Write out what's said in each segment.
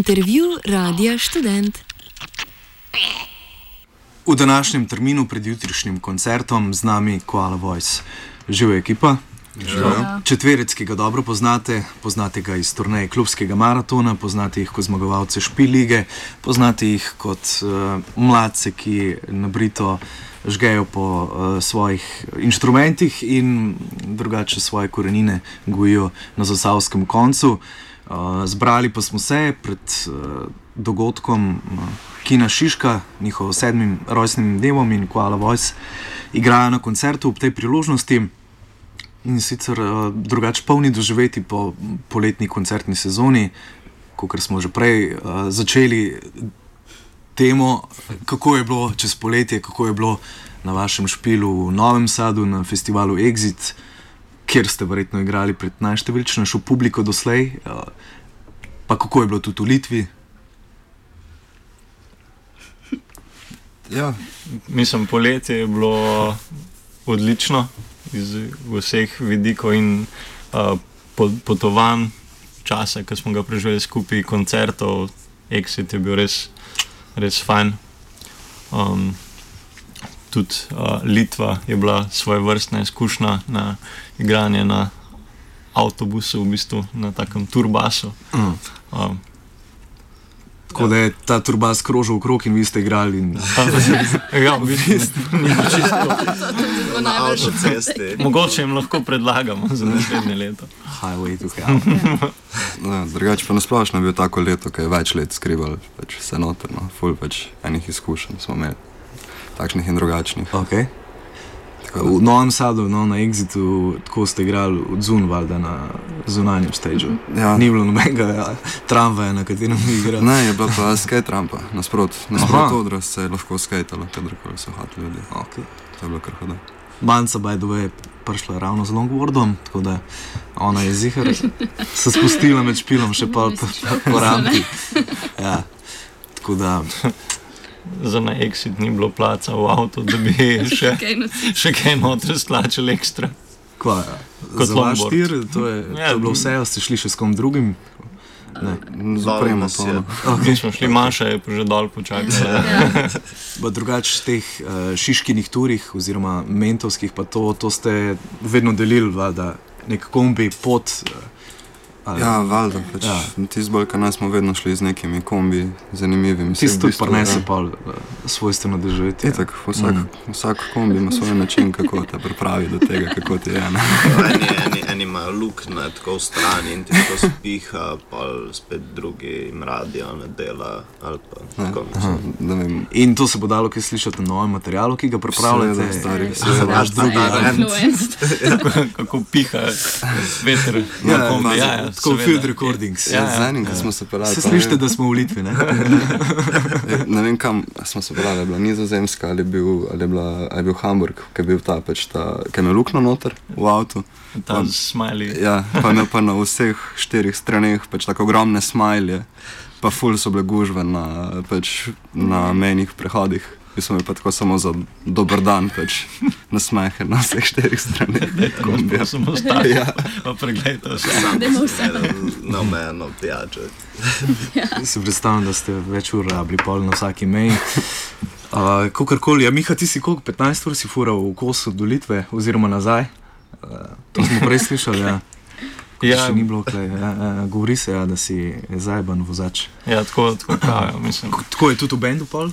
Intervju Radia Študent. V današnjem terminu pred jutrišnjim koncertom z nami Koala Voice. Živa ekipa. Četverec, ki ga dobro poznate ga iz turneje klubskega maratona, poznate jih kot zmagovalce Špil lige, poznate jih kot mladce, ki nabrito žgejo po svojih inštrumentih in drugače svoje korenine gojijo na zasavskem koncu. Zbrali pa smo se pred dogodkom Kina Šiška, njihovo 7. rojstnim dnevom, in Koala Voice igrajo na koncertu ob tej priložnosti. In sicer drugače polni doživeti po poletni koncertni sezoni, kakor smo že prej začeli temo, kako je bilo čez poletje, kako je bilo na vašem Špilu v Novem Sadu, na festivalu Exit, kjer ste verjetno igrali pred najštevilčnejšo publiko doslej, pa kako je bilo tudi v Litvi. Ja, mislim, poletje je bilo odlično iz vseh vidikov in potovanj, časa, ki smo ga preživeli skupaj, koncertov. Exit je bil res fajn. Tudi Litva je bila svojevrstna izkušnja na igranje na avtobusu, v bistvu na takem turbasu. Tako da je ta turbas krožil okrog in vi ste igrali. Ja, v bistvu ni bilo čisto. Na avtocesti. Mogoče jim lahko predlagamo za naslednje leto. Highway to hell. Drugače pa nasplošno je bil tako leto, ki je več let skrival vse noterno. Ful enih izkušenj smo imeli, takšnih in drugačnih. Okay. V Novem Sadu, na Exitu, tako ste igrali od zun, valjda, na zunanjem stageu. Ja. Ni bilo nobenega tramvaja, na katerem bi igrali. Ne, je bila pa skate rampa, nasprot odra se je lahko skatalo, kadarkoli so hoteli ljudje. Okay. To je bilo kar hoda. Manca, by the way, je prišla ravno z longboardom, tako da ona je zihar se spustila med Špilom še po rampi. Ja, tako da... Za na Exit ni bilo placa v avtu, da bi še kaj noter stlačili ekstra. Kva, za vaš tir, to je bilo vse, ste šli še s kom drugim? Zapremo to. Mi smo šli, Maša je že dol počakala. Drugače teh šiškinih turih oziroma mentovskih, pa to ste vedno delili, valjda, nek kombi, pot. Ja, valjda, tisti bolj, kaj nas smo vedno šli z nekimi kombi zanimivimi. Tisti tudi prinese pa svojstveno doživeti. Itak, vsak kombi ima svoj način, kako te pripravi do tega, kako ti je. Eni imajo luknje tako v strani in ti tako spiha, pa spet drugi jim radio ne dela ali pa tako. In to se bo dalo kaj slišati na novem materialu, ki ga pripravljate? Seveda, vaš drugi band. Kako piha veter na kombi, tako field recordings. Z enim, ko smo se pelali. Se slišite, da smo v Litvi, ne? Ne vem kam smo se pelali, je bila Nizozemska ali je bil Hamburg, ki je bil ta, ki je imel luknjo noter v avtu. Ta smiley. Ja, pa na vseh 4 straneh tako ogromne smilje, pa ful so bile gužve na mejnih prehodih. Mi smo pa tako samo za dober dan nasmehe na vseh 4 straneh. Kombija. Samo stari, pa pregledaj vse. Na meno pijačo. Si predstavljam, da ste več ur rabili pol na vsaki meji. Kakorkoli, Miha, ti si koliko, 15 ur si fural v kosu do Litve oziroma nazaj? To smo prej slišali, ja. Še ni bilo klej. Govori se, da si zajeban vozač. Ja, tako pravijo, mislim. Tako je tudi v bendu pol?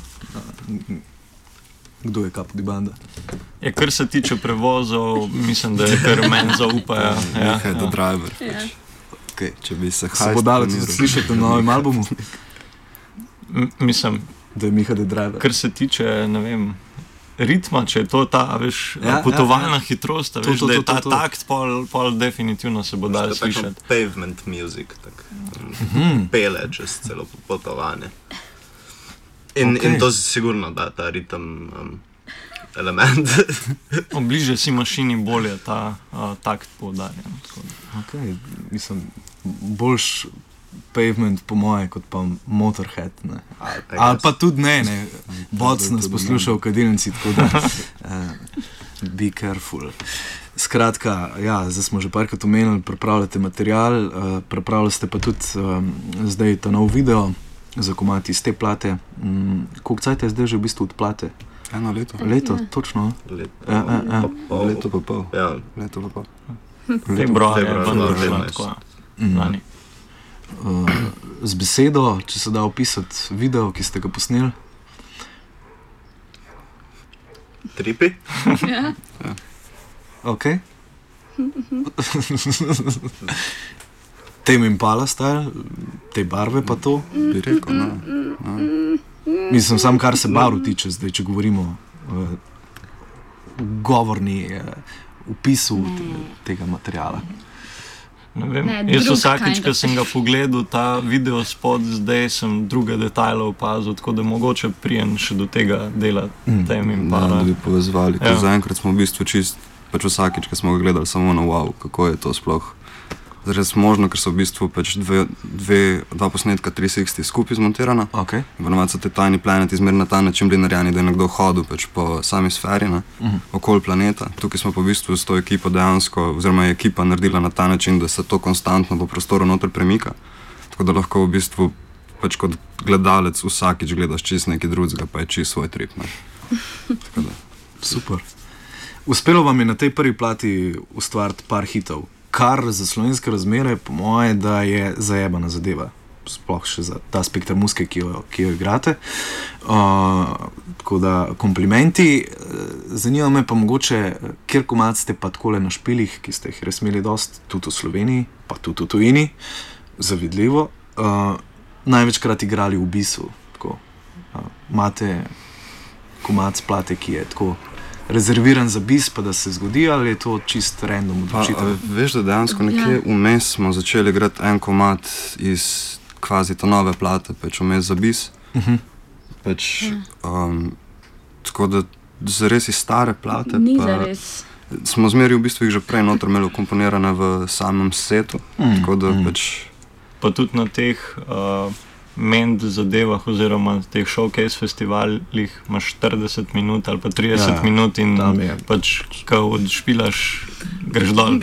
Kdo je kapodi banda? Ja, kar se tiče prevozov, mislim, da je kar meni zaupajo. Miha je the driver. Če bi se bo dalo slišati na novem albumu? Mislim, da je Miha the driver. Kar se tiče, ne vem, ritma, če je to ta, potovalna hitrost, da je ta takt, pol definitivno se bo dalo slišati. Tako pavement music, pele čez celo potovanje. In to si sigurno da ta ritem element. Bliže si mašini bolje ta takt poudarjen. Mislim, boljš pavement po moje kot pa Motorhead, ne. Ali pa tudi ne. Boc nas posluša v kadilnici, tako da be careful. Skratka, ja, zdaj smo že parkrat omenili, pripravljate material, pripravljali ste pa tudi zdaj ta nov video za komad iz te plate. Koliko cajt je zdaj že v bistvu od plate? 1 leto. Leto, točno. Leto pa pol. Ja. Leto pa pol. Februarja, tako. Lani. Z besedo, če se da opisati video, ki ste ga posneli. Tripi? Ja. Ok. Tame Impala style, te barve pa to. Bi rekel, ne. Mislim, sam kar se barv tiče, zdaj, če govorimo govorni opisu tega materiala. Ne vem. Ne, Jaz drug vsakič, kind ko of. sem ga pogledal, ta video spod, zdaj sem druge detajle opazil, tako da mogoče prijem še do tega dela Tame Impala. Da bi povezvali, ker Ja. zaenkrat smo v bistvu čist, pač vsakič, ko smo ga gledali, samo na wow, kako je to sploh. Zares možno, ker so v bistvu pač dva posnetka 360 skupaj zmontirana. Okay. Ponovadi so te tajni planeti izmer na ta način bili narejeni, da je nekdo hodil pač po sami sferi, okoli planeta. Tukaj smo pa v bistvu s to ekipo dejansko, oziroma je ekipa naredila na ta način, da se to konstantno po prostoru noter premika. Tako da lahko v bistvu pač kot gledalec vsakič gledaš čist nekaj drugega, pa je čist svoj trip. Ne? Tako da. Super. Uspelo vam je na tej prvi plati ustvariti par hitov, kar za slovenske razmere, po moje, da je zajebana zadeva. Sploh še za ta spektr muzike, ki jo igrate. Tako da komplimenti. Zanima me pa mogoče, kjer komad ste pa takole na špilih, ki ste jih res imeli dost, tudi v Sloveniji, pa tudi v tujini, zavidljivo, največkrat igrali v bisu. Tako. Imate komad s plate, ki je tako rezerviran za bis, pa da se zgodi, ali je to čist random odločitev? Veš, da dejansko nekje vmes smo začeli igrati en komad iz kvazi ta nove plate, pač vmes za bis. Pač, tako da zares iz stare plate Ni pa zares. smo zmeri v bistvu jih že prej noter imeli komponirane v samem setu, tako da pač Pa tudi na teh mend zadevah oziroma teh showcase festivalih imaš 40 minut ali pa 30 minut in pač, ko odšpilaš, greš dol.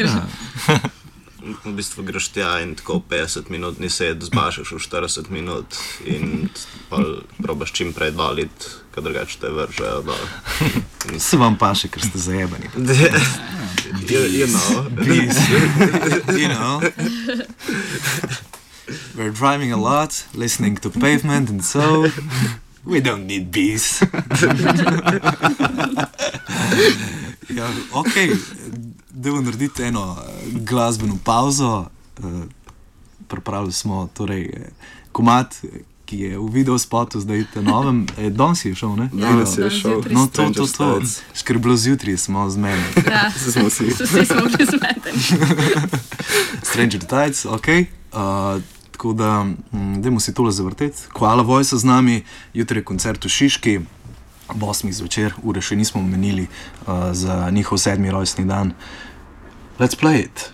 V bistvu greš tja in tako 50 minut ni sed, zbašaš v 40 minut in pa probaš čim prej doliti, ko drugače te vržejo dol. Se vam paše, ker ste zajebani. You know. Bis. You know. We're driving a lot, listening to Pavement, and so we don't need bees. Ja, ok, dajmo narediti eno glasbeno pauzo. Pripravili smo torej komad, ki je v videospotu zdaj te novem. Danes je šel, ne? danes je šel. No, to. Skrblo zjutraj smo zmeni. Ja, smo vsi. vsi smo bili zmedeni. Stranger Tides, ok. Tako da, dajmo si tole zavrteti. Koala Voice z nami, jutri je koncert v Šiški, ob 8 zvečer, ure še nismo omenili za njihov 7. rojstni dan. Let's play it.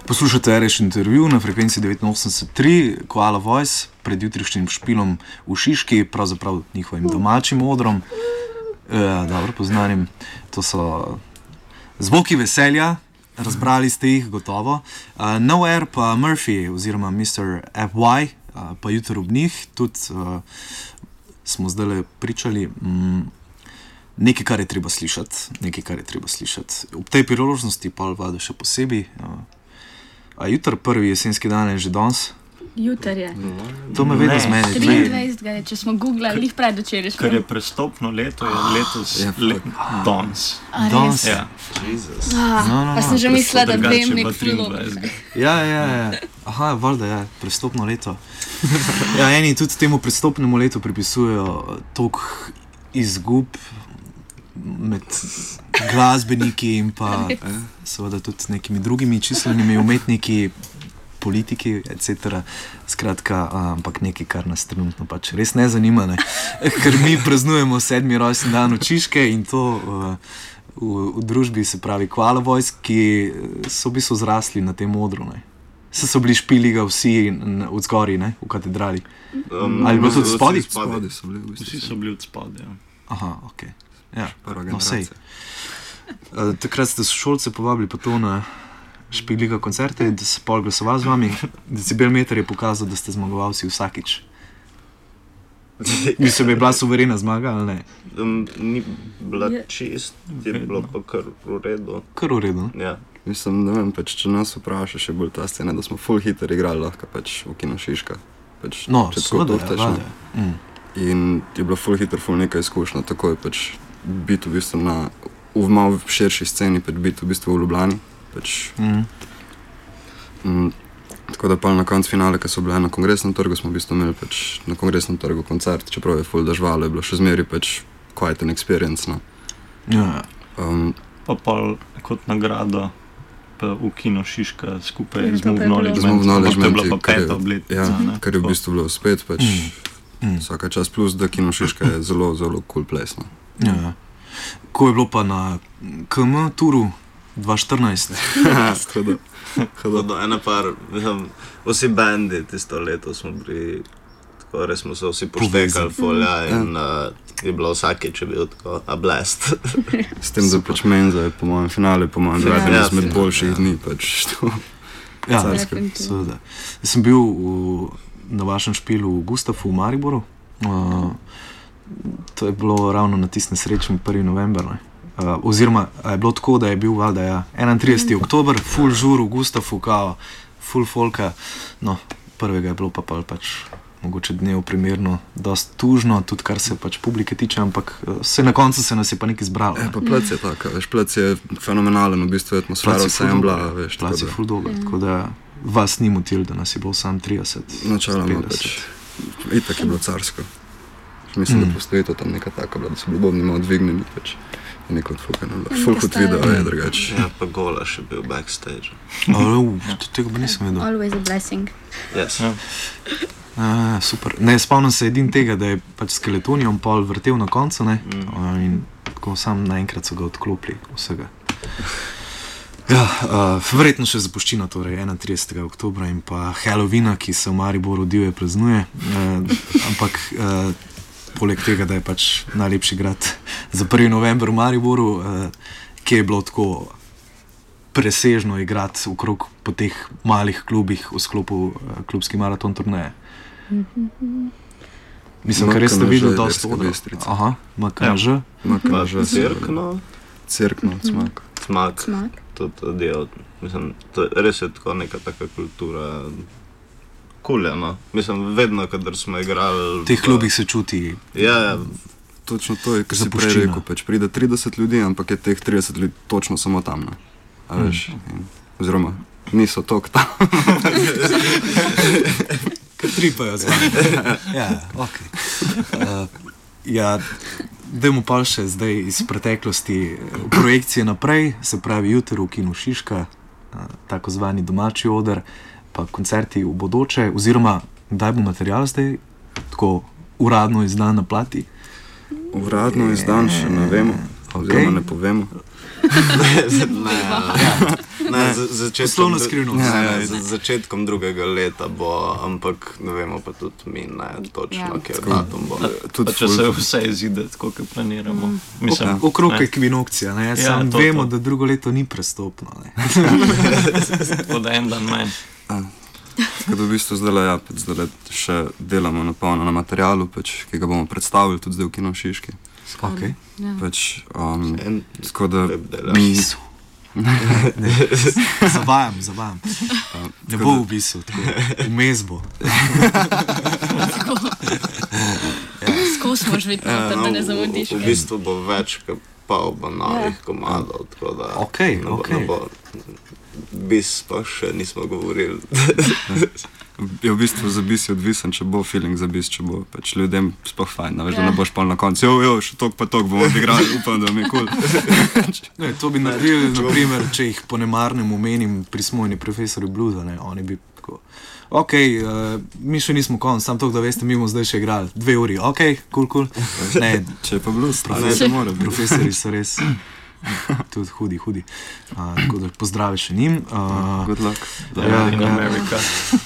Poslušate RŠ intervju na frekvenci 89.3, Koala Voice, pred jutrišnjim špilom v Šiški, pravzaprav njihovim domačim odrom, dobro poznanim. To so zvoki veselja, razbrali ste jih gotovo. Nowhere pa Murphy oziroma Mr. FY, pa jutro ob njih, tudi smo zdaj pričali nekaj, kar je treba slišati. Ob tej priložnosti pa vada še posebej. A jutr, prvi jesenski dan je že danes? Jutr je. To me vedno zmeni. 23. je, če smo googlali, jih predvčerajšnjem. Ker je prestopno leto, je letos danes. Danes? Ja. Pa sem že mislila, da vem nek film. Ja. Aha, valjda je, prestopno leto. Ja, eni tudi temu prestopnemu letu pripisujejo toliko izgub med glasbeniki in pa seveda tudi nekimi drugimi čislenimi umetniki, politiki, etc. Skratka, ampak nekaj, kar nas trenutno pač res ne zanima, ne? Ker mi praznujemo 7. rojstni dan v Šiške in to v družbi, se pravi Koala Voice, ki so v bistvu zrasli na tem odru, ne? So bili špili ga vsi od zgori, ne? V katedrali. Ali bilo tudi spodaj? Spodaj so bili v bistvu. Vsi so bili od spodaj, ja. Aha, ok. Ja, Prva no sej. generacija. Takrat ste sošolce povabili pa to na špiliga koncerte, da se pol glasoval z vami. Decibelmeter je pokazal, da ste zmagovalci vsakič. Mislim, je bila suverena zmaga, ali ne? Ni bila čist, je bilo pa kar v redu. Kar v redu. Ja. Mislim, ne vem, pač, če nas vprašaš, je bolj ta scena, da smo full hitter igrali lahko pač v Kino Šiška. Pač, No, če tako seveda, tohteš, valjda. ne. In je bilo full hitter, full neka izkušnja, tako je pač biti v bistvu v malo širši sceni, pač biti v bistvu v Ljubljani. Pač, tako da pa na koncu finale, ki so bile na Kongresnem trgu, smo v bistvu imeli pač na Kongresnem trgu koncert, čeprav je full dežvalo, je bilo še zmeri pač quite an experience, no. Ja, Pa pol kot nagrado pa v Kino Šiška skupaj Ja, z to pa je Move bilo. Knowledge. Z Move Knowledge To je bila pa Menti, kar je- 5. obletnica. Ja, ne. kar je v Tako. bistvu bilo spet pač vsaka čas, plus da Kino Šiška je zelo, zelo cool place, no. ja. Ko je bilo pa na KM turu 2014? Tako da, Ena par, mislim, vsi bendi tisto leto smo bili, tako res smo se vsi poštekali folja in je bilo vsakeč je bil tako a blast. s tem, da pač Menza je po mojem finale, po mojem Ja, eden ja, izmed finale, boljših ja. dni, pač to. Ja, Carsko. seveda. Jaz sem bil na vašem špilu v Gustafu v Mariboru. To je bilo ravno na tisti nesrečni 1. november. Ne? Oziroma, a je bilo tako, da je bil valjda, ja, 31. oktober, full žur v Gustafu, kao, full folka. No, prvega je bilo pa pač mogoče dnev primerno, dosti tužno, tudi kar se pač publike tiče, ampak vse na koncu se nas je pa nekaj zbralo. Ja, pa plec je taka, veš, plec je fenomenalen, v bistvu atmosfera vse je bila, veš, Plac je tako ful dober, tako da vas ni motil, da nas je bilo sam 30. da načeloma 50. pač, itak je bilo carsko. Mislim, da postojito tam neka taka bila, da so bili bobni malo dvignjeni, pač, je neko odfukano bilo. Full kot video je drugače. Ja, pa Gola še bil backstage. Tega pa nisem vedel. Always a blessing. Yes. Ja. Super. Ne, spomnim se edin tega, da je pač Skeletonijom pol vrtel na koncu, ne? In tako sam naenkrat so ga odklopili vsega. Ja, verjetno še zapuščina, torej 31. oktobra in pa Halloweena, ki se v Mariboru divje praznuje, ampak poleg tega, da je pač najlepši grad za 1. november v Mariboru, ki je bilo tako presežno igrati okrog po teh malih klubih v sklopu klubski maraton turneje. Mislim, ker res ste MKMŽ videli je dosti Ilirska odrov. Bistrica. Aha, MKMŽ. Pa Makaža, Cirkno, Cerkno, Cmak. Smak, Smak. tudi del, mislim, res je tako neka taka kultura. Kulja, no. Mislim, vedno, kadar smo igrali... V teh klubih se čuti. Ja, Točno to je, kar si prej Zapuščina. rekel, pač pride 30 ljudi, ampak je teh 30 ljudi točno samo tam, ne. A veš, oziroma niso toliko tam. Kar tripajo z vami. Ja, ok. Ja, dajmo pa še zdaj iz preteklosti projekcije naprej, se pravi jutri v Kinu Šiška, tako zvani domači oder, pa koncerti v bodoče, oziroma kdaj bo material zdaj tako uradno izdan na plati? Uradno izdan še ne vemo. oziroma ne povemo. Poslovna skrivnost. Z začetkom drugega leta bo, ampak ne vemo pa tudi mi, točno, kje datum bo. Pa če se vse izide, tako kot planiramo. Mislim, okrog ekvinokcija, ne? Sam vemo, da drugo leto ni prestopno, ne? Tako da en dan manj. Tako da v bistvu zdaj še delamo napolno na materialu, ki ga bomo predstavili tudi zdaj v Kino Šiški. Okay. Tako da Zavajam. Ne bo v bistvu, vmes bo. Skozi moš videti, da ne zamudiš. V bistvu bo več, pa bo novih komadov, tako da ne bo. Bis pa še nismo govorili. Je v bistvu za bis je odvisen, če bo feeling za bis, če bo ljudem sploh fajn, da ne boš pol na koncu, še tok pa tok bomo odigrali, upam, da mi je cool. To bi naredili, naprimer, če jih po nemarnem omenim prismojni profesori bluza, oni bi tako, mi še nismo konc, sam tok, da veste, mi bomo zdaj še igrali 2 uri, cool. Ne, če je pa blues, profesor mora biti. Profesori so res tudi hudi. Tako da pozdravi še njim. Good luck. In America.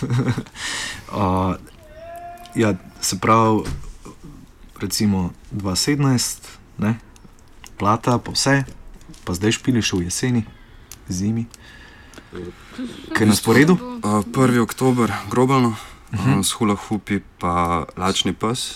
Se pravi, recimo 2017, ne? Plata, pa vse, pa zdaj špili še v jeseni, zimi. Kaj na sporedu? 1. oktober, Grobalno, s Hula Hoopi pa Lačni pes.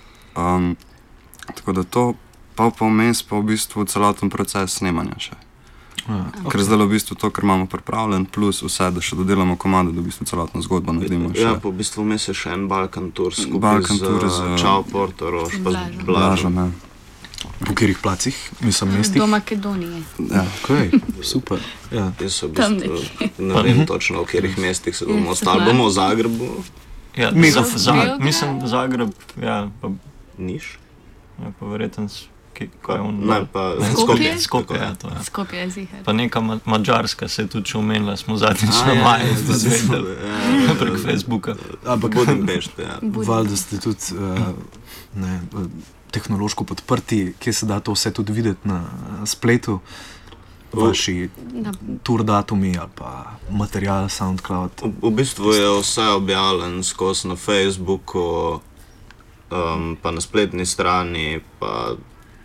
Tako da to pa vmes pa v bistvu celoten proces snemanja še. Ker zdaj v bistvu to, kar imamo pripravljen, plus vse, da še dodelamo komade, da v bistvu celotno zgodbo naredimo še. Ja, pa v bistvu vmes je še en Balkan Tour skupaj z Čao Portorož, pa z Blažom. Po katerih placih? Mislim, mestih? Do Makedonije. Super. Jaz v bistvu ne vem točno, v katerih mestih se bomo ostali. Bomo v Zagrebu. Mislim, Zagreb, pa Niš. Pa verjetno kaj on... Ne, pa Skopje, ja, to je. Skopje je zihar. Pa neka Mađarska se je tudi še omenila, smo zadnjič na maju zvedeli prek Facebooka. Budimpešti, ja. Valjda ste tudi tehnološko podprti, kje se da to vse tudi videti na spletu, vaši tour datumi ali pa material, SoundCloud. V bistvu je vse objavljen skozi na Facebooku, pa na spletni strani, pa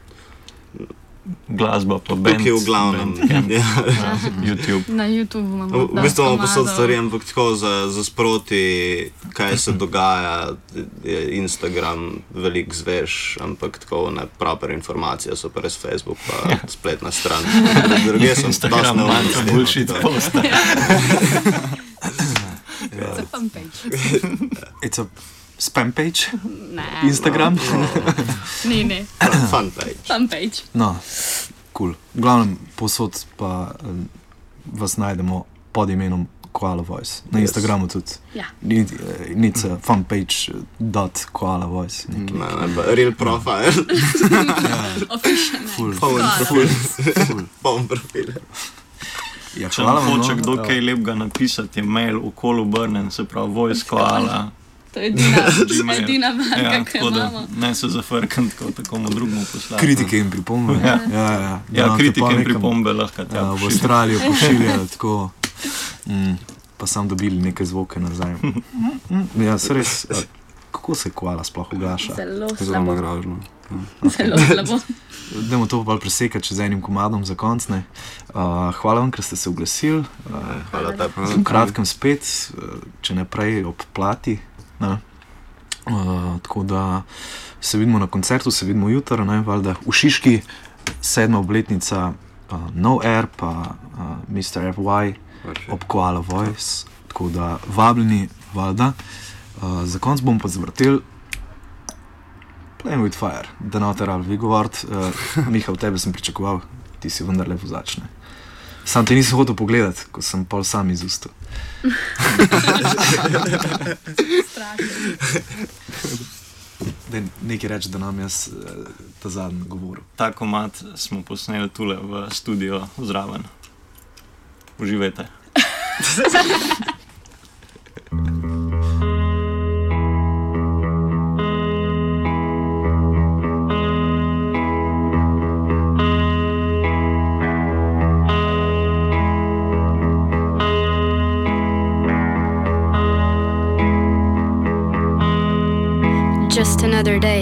glasba, pa band. Tukaj v glavnem. YouTube. Na YouTube imamo V bistvu imamo posod stvari, ampak tako za sproti, kaj se dogaja, je Instagram veliko zveš, ampak tako ne proper informacije so pa res Facebook, pa spletna stran. Druge sem Instagram manjka bullshit posta. It's a fun page. It's a spam page? Ne. Instagram? Ne. Fun page. Fun page. No, cool. V glavnem posod pa vas najdemo pod imenom Koala Voice. Na Instagramu tudi. Ja. It's a funpage.koala voice. Real profile. Official. Poln profil. Če nam hoče kdo kaj lepega napisati, je mail okolobrnen, se pravi voice koala. To je edina marka, ki jo imamo. Ne se zafrkam, tako mu drugmu poslati. Kritike in pripombe. Ja, kritike in pripombe lahko tja v Avstralijo pošiljali tako, pa sam dobili neke zvoke nazaj. Ja, se res, kako se koala sploh ugaša? Zelo zelo slabo. nagražno. Zelo slabo. Dajmo to pa presekati z enim komadom za konc. Hvala vam, ker ste se oglasili. Hvala tebi. V kratkem spet, če ne prej ob plati. Tako da se vidimo na koncertu, se vidimo jutro, valjda v Šiški, 7. obletnica No Air pa Mr. FY ob Koala Voice, tako da vabljeni, valjda. Za konc bom pa zvrtel Playing with Fire, da not rabili vi govoriti. Miha, v tebe sem pričakoval, ti si vendar lepo začne. Sam te nisem hotel pogledati, ko sem pol sam izustil. Nekaj reči, da nam jaz ta zadnji govoril. Ta komad smo posneli tule v studio zraven. Uživajte. just another day.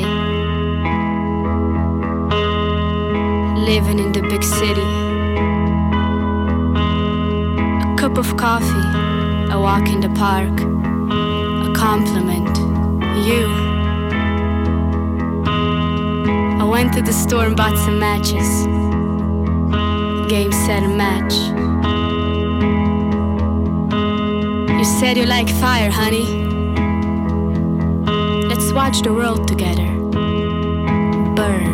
Living in the big city. A cup of coffee, a walk in the park, a compliment, you. I went to the store and bought some matches. Game, set, and match. You said you like fire, honey. Let's watch the world together burn.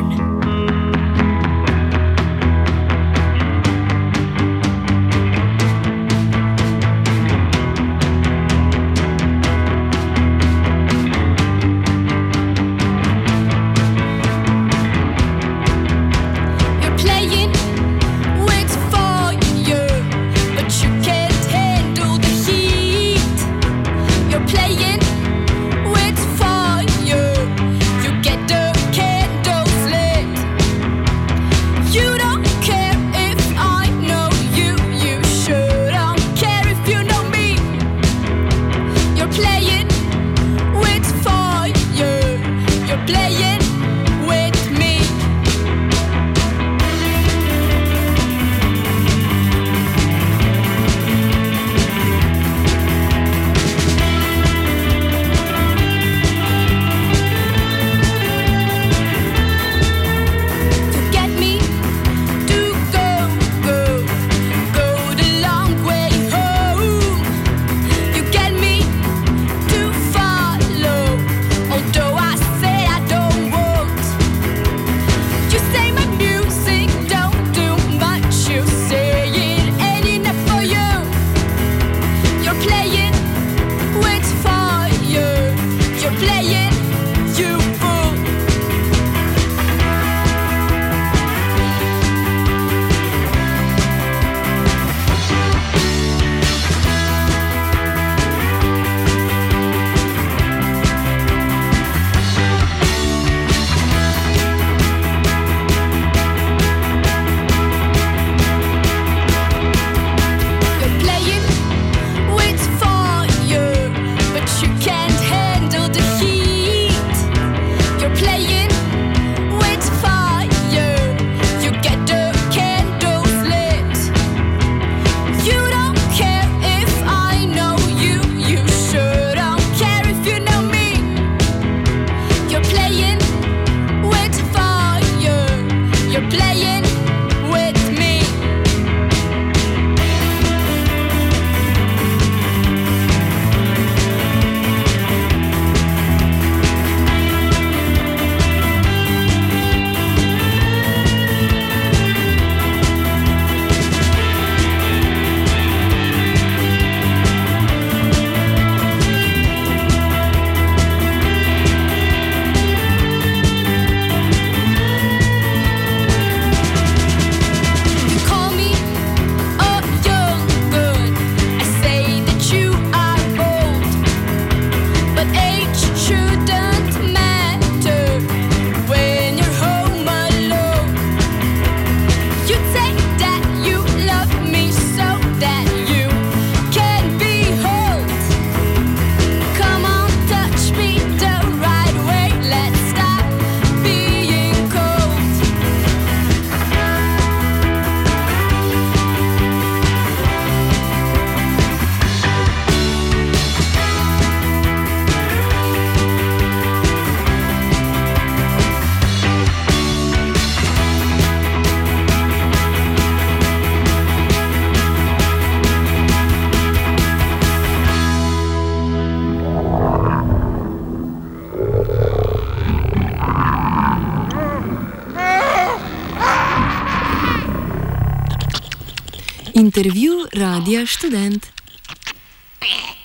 Intervju Radia Študent.